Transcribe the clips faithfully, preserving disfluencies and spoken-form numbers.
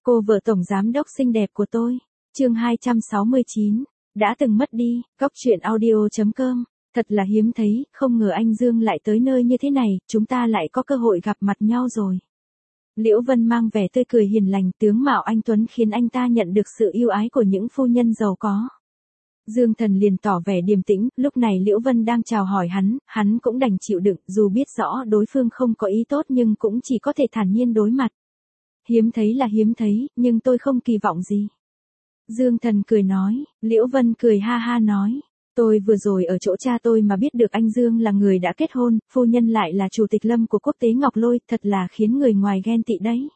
Cô vợ tổng giám đốc xinh đẹp của tôi. Chương hai trăm sáu mươi chín. Đã từng mất đi. Cóc truyện audio chấm com. Thật là hiếm thấy, không ngờ anh Dương lại tới nơi như thế này, chúng ta lại có cơ hội gặp mặt nhau rồi. Liễu Vân mang vẻ tươi cười hiền lành, tướng mạo anh tuấn khiến anh ta nhận được sự yêu ái của những phu nhân giàu có. Dương Thần liền tỏ vẻ điềm tĩnh, lúc này Liễu Vân đang chào hỏi hắn, hắn cũng đành chịu đựng, dù biết rõ đối phương không có ý tốt nhưng cũng chỉ có thể thản nhiên đối mặt. Hiếm thấy là hiếm thấy, nhưng tôi không kỳ vọng gì. Dương Thần cười nói, Liễu Vân cười ha ha nói, tôi vừa rồi ở chỗ cha tôi mà biết được anh Dương là người đã kết hôn, phu nhân lại là chủ tịch Lâm của quốc tế Ngọc Lôi, thật là khiến người ngoài ghen tị đấy.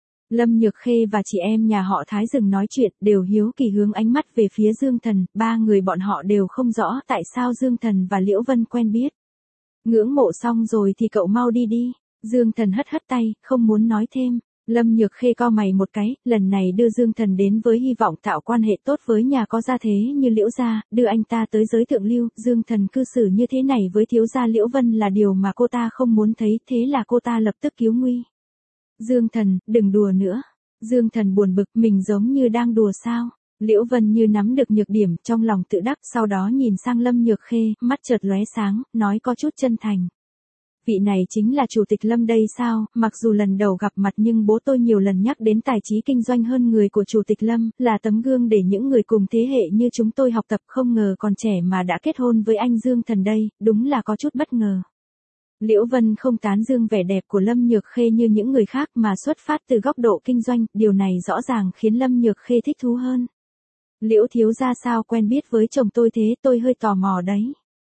Lâm Nhược Khê và chị em nhà họ Thái dừng nói chuyện, đều hiếu kỳ hướng ánh mắt về phía Dương Thần, ba người bọn họ đều không rõ tại sao Dương Thần và Liễu Vân quen biết. Ngưỡng mộ xong rồi thì cậu mau đi đi. Dương Thần hất hất tay, không muốn nói thêm. Lâm Nhược Khê cau mày một cái, lần này đưa Dương Thần đến với hy vọng tạo quan hệ tốt với nhà có gia thế như Liễu gia, đưa anh ta tới giới thượng lưu, Dương Thần cư xử như thế này với thiếu gia Liễu Vân là điều mà cô ta không muốn thấy, thế là cô ta lập tức cứu nguy. Dương Thần, đừng đùa nữa. Dương Thần buồn bực, mình giống như đang đùa sao? Liễu Vân như nắm được nhược điểm, trong lòng tự đắc, sau đó nhìn sang Lâm Nhược Khê, mắt chợt lóe sáng, nói có chút chân thành. Vị này chính là chủ tịch Lâm đây sao? Mặc dù lần đầu gặp mặt nhưng bố tôi nhiều lần nhắc đến tài trí kinh doanh hơn người của chủ tịch Lâm, là tấm gương để những người cùng thế hệ như chúng tôi học tập, không ngờ còn trẻ mà đã kết hôn với anh Dương Thần đây, đúng là có chút bất ngờ. Liễu Vân không tán dương vẻ đẹp của Lâm Nhược Khê như những người khác mà xuất phát từ góc độ kinh doanh, điều này rõ ràng khiến Lâm Nhược Khê thích thú hơn. Liễu thiếu gia sao quen biết với chồng tôi thế, tôi hơi tò mò đấy.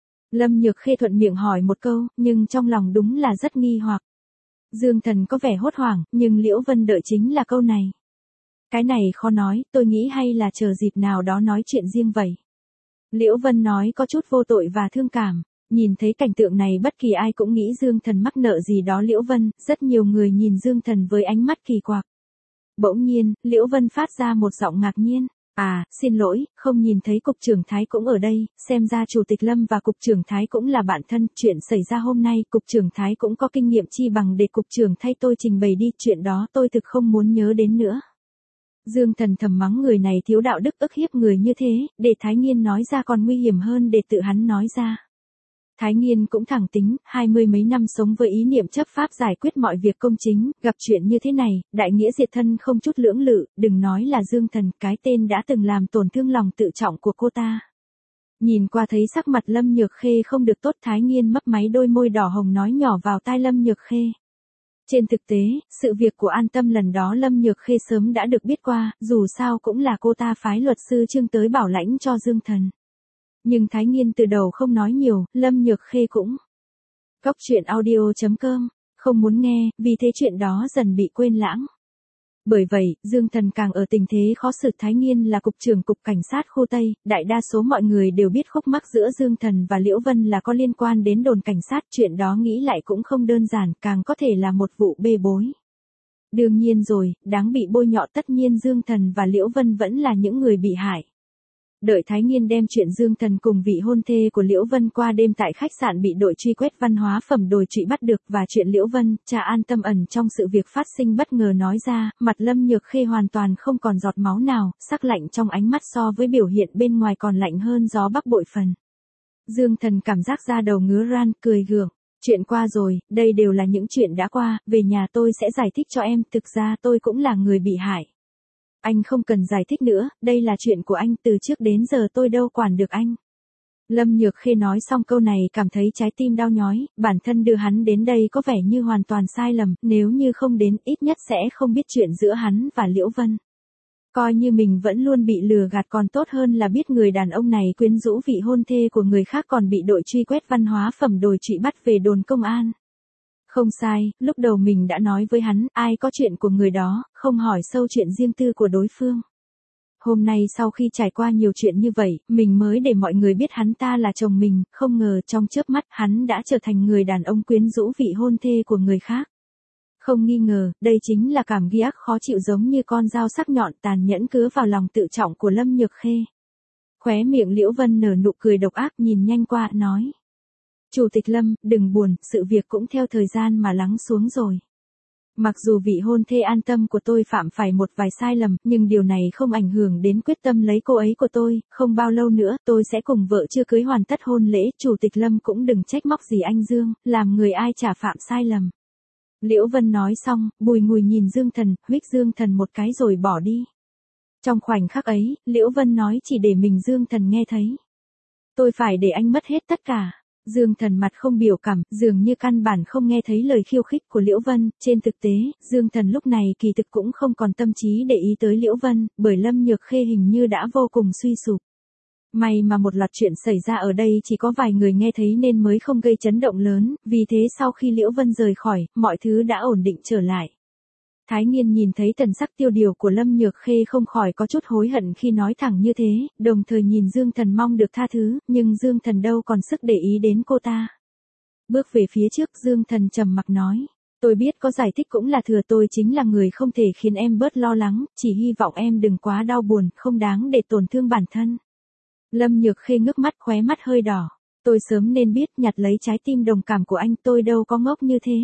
Lâm Nhược Khê thuận miệng hỏi một câu, nhưng trong lòng đúng là rất nghi hoặc. Dương Thần có vẻ hốt hoảng, nhưng Liễu Vân đợi chính là câu này. Cái này khó nói, tôi nghĩ hay là chờ dịp nào đó nói chuyện riêng vậy. Liễu Vân nói có chút vô tội và thương cảm. Nhìn thấy cảnh tượng này bất kỳ ai cũng nghĩ Dương Thần mắc nợ gì đó Liễu Vân, rất nhiều người nhìn Dương Thần với ánh mắt kỳ quặc. Bỗng nhiên, Liễu Vân phát ra một giọng ngạc nhiên. À, xin lỗi, không nhìn thấy cục trưởng Thái cũng ở đây, xem ra chủ tịch Lâm và cục trưởng Thái cũng là bạn thân, chuyện xảy ra hôm nay cục trưởng Thái cũng có kinh nghiệm chi bằng để cục trưởng thay tôi trình bày đi, chuyện đó tôi thực không muốn nhớ đến nữa. Dương Thần thầm mắng người này thiếu đạo đức ức hiếp người như thế, để Thái Nghiên nói ra còn nguy hiểm hơn để tự hắn nói ra. Thái Nghiên cũng thẳng tính, hai mươi mấy năm sống với ý niệm chấp pháp giải quyết mọi việc công chính, gặp chuyện như thế này, đại nghĩa diệt thân không chút lưỡng lự, đừng nói là Dương Thần, cái tên đã từng làm tổn thương lòng tự trọng của cô ta. Nhìn qua thấy sắc mặt Lâm Nhược Khê không được tốt, Thái Nghiên mấp máy đôi môi đỏ hồng nói nhỏ vào tai Lâm Nhược Khê. Trên thực tế, sự việc của An Tâm lần đó Lâm Nhược Khê sớm đã được biết qua, dù sao cũng là cô ta phái luật sư Trương tới bảo lãnh cho Dương Thần. Nhưng Thái Nghiên từ đầu không nói nhiều, Lâm Nhược Khê cũng. Cóc truyện audio chấm com, không muốn nghe, vì thế chuyện đó dần bị quên lãng. Bởi vậy, Dương Thần càng ở tình thế khó xử. Thái Nghiên là cục trưởng cục cảnh sát khu Tây, đại đa số mọi người đều biết khúc mắc giữa Dương Thần và Liễu Vân là có liên quan đến đồn cảnh sát, chuyện đó nghĩ lại cũng không đơn giản, càng có thể là một vụ bê bối. Đương nhiên rồi, đáng bị bôi nhọ tất nhiên Dương Thần và Liễu Vân vẫn là những người bị hại. Đợi Thái Nghiên đem chuyện Dương Thần cùng vị hôn thê của Liễu Vân qua đêm tại khách sạn bị đội truy quét văn hóa phẩm đồi trụy bắt được và chuyện Liễu Vân, cha An Tâm ẩn trong sự việc phát sinh bất ngờ nói ra, mặt Lâm Nhược Khê hoàn toàn không còn giọt máu nào, sắc lạnh trong ánh mắt so với biểu hiện bên ngoài còn lạnh hơn gió bắc bội phần. Dương Thần cảm giác da đầu ngứa ran, cười gượng. Chuyện qua rồi, đây đều là những chuyện đã qua, về nhà tôi sẽ giải thích cho em, thực ra tôi cũng là người bị hại. Anh không cần giải thích nữa, đây là chuyện của anh, từ trước đến giờ tôi đâu quản được anh. Lâm Nhược Khê nói xong câu này cảm thấy trái tim đau nhói, bản thân đưa hắn đến đây có vẻ như hoàn toàn sai lầm, nếu như không đến ít nhất sẽ không biết chuyện giữa hắn và Liễu Vân. Coi như mình vẫn luôn bị lừa gạt còn tốt hơn là biết người đàn ông này quyến rũ vị hôn thê của người khác còn bị đội truy quét văn hóa phẩm đồi trụy bắt về đồn công an. Không sai, lúc đầu mình đã nói với hắn, ai có chuyện của người đó, không hỏi sâu chuyện riêng tư của đối phương. Hôm nay sau khi trải qua nhiều chuyện như vậy, mình mới để mọi người biết hắn ta là chồng mình, không ngờ trong chớp mắt hắn đã trở thành người đàn ông quyến rũ vị hôn thê của người khác. Không nghi ngờ, đây chính là cảm giác khó chịu giống như con dao sắc nhọn tàn nhẫn cứa vào lòng tự trọng của Lâm Nhược Khê. Khóe miệng Liễu Vân nở nụ cười độc ác nhìn nhanh qua, nói. Chủ tịch Lâm, đừng buồn, sự việc cũng theo thời gian mà lắng xuống rồi. Mặc dù vị hôn thê an tâm của tôi phạm phải một vài sai lầm, nhưng điều này không ảnh hưởng đến quyết tâm lấy cô ấy của tôi, không bao lâu nữa tôi sẽ cùng vợ chưa cưới hoàn tất hôn lễ, Chủ tịch Lâm cũng đừng trách móc gì anh Dương, làm người ai chả phạm sai lầm. Liễu Vân nói xong, bùi ngùi nhìn Dương Thần, huých Dương Thần một cái rồi bỏ đi. Trong khoảnh khắc ấy, Liễu Vân nói chỉ để mình Dương Thần nghe thấy. Tôi phải để anh mất hết tất cả. Dương Thần mặt không biểu cảm, dường như căn bản không nghe thấy lời khiêu khích của Liễu Vân. Trên thực tế, Dương Thần lúc này kỳ thực cũng không còn tâm trí để ý tới Liễu Vân, bởi Lâm Nhược Khê hình như đã vô cùng suy sụp. May mà một loạt chuyện xảy ra ở đây chỉ có vài người nghe thấy nên mới không gây chấn động lớn, vì thế sau khi Liễu Vân rời khỏi, mọi thứ đã ổn định trở lại. Thái Nghiên nhìn thấy thần sắc tiêu điều của Lâm Nhược Khê không khỏi có chút hối hận khi nói thẳng như thế, đồng thời nhìn Dương Thần mong được tha thứ, nhưng Dương Thần đâu còn sức để ý đến cô ta. Bước về phía trước, Dương Thần trầm mặc nói, tôi biết có giải thích cũng là thừa, tôi chính là người không thể khiến em bớt lo lắng, chỉ hy vọng em đừng quá đau buồn, không đáng để tổn thương bản thân. Lâm Nhược Khê ngước mắt, khóe mắt hơi đỏ, tôi sớm nên biết, nhặt lấy trái tim đồng cảm của anh, tôi đâu có ngốc như thế.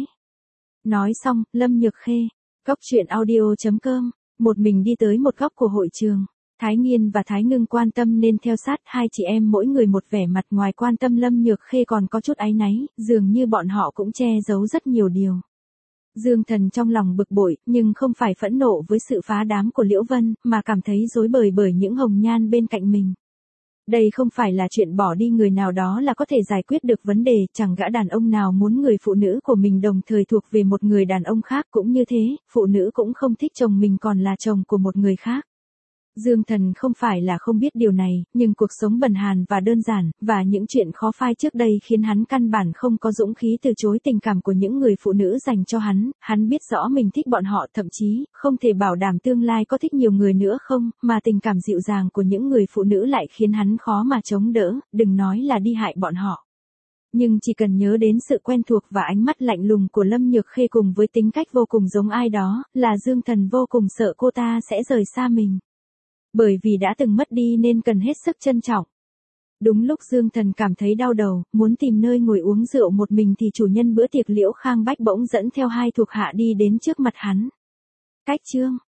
Nói xong, Lâm Nhược Khê, Góc truyện audio chấm com, một mình đi tới một góc của hội trường. Thái Nghiên và Thái Ngưng quan tâm nên theo sát, hai chị em mỗi người một vẻ mặt, ngoài quan tâm Lâm Nhược Khê còn có chút áy náy, dường như bọn họ cũng che giấu rất nhiều điều. Dương Thần trong lòng bực bội, nhưng không phải phẫn nộ với sự phá đám của Liễu Vân, mà cảm thấy rối bời bởi những hồng nhan bên cạnh mình. Đây không phải là chuyện bỏ đi người nào đó là có thể giải quyết được vấn đề, chẳng gã đàn ông nào muốn người phụ nữ của mình đồng thời thuộc về một người đàn ông khác, cũng như thế, phụ nữ cũng không thích chồng mình còn là chồng của một người khác. Dương Thần không phải là không biết điều này, nhưng cuộc sống bần hàn và đơn giản, và những chuyện khó phai trước đây khiến hắn căn bản không có dũng khí từ chối tình cảm của những người phụ nữ dành cho hắn, hắn biết rõ mình thích bọn họ, thậm chí, không thể bảo đảm tương lai có thích nhiều người nữa không, mà tình cảm dịu dàng của những người phụ nữ lại khiến hắn khó mà chống đỡ, đừng nói là đi hại bọn họ. Nhưng chỉ cần nhớ đến sự quen thuộc và ánh mắt lạnh lùng của Lâm Nhược Khê cùng với tính cách vô cùng giống ai đó, là Dương Thần vô cùng sợ cô ta sẽ rời xa mình. Bởi vì đã từng mất đi nên cần hết sức trân trọng. Đúng lúc Dương Thần cảm thấy đau đầu, muốn tìm nơi ngồi uống rượu một mình thì chủ nhân bữa tiệc Liễu Khang Bách bỗng dẫn theo hai thuộc hạ đi đến trước mặt hắn. Cách chương